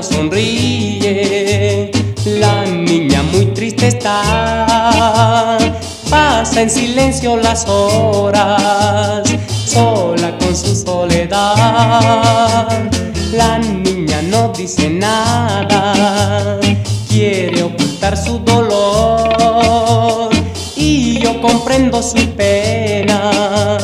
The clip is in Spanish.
sonríe. La niña muy triste está, pasa en silencio las horas, sola con su soledad. La niña no dice nada, quiere ocultar su dolor, y yo comprendo su pena.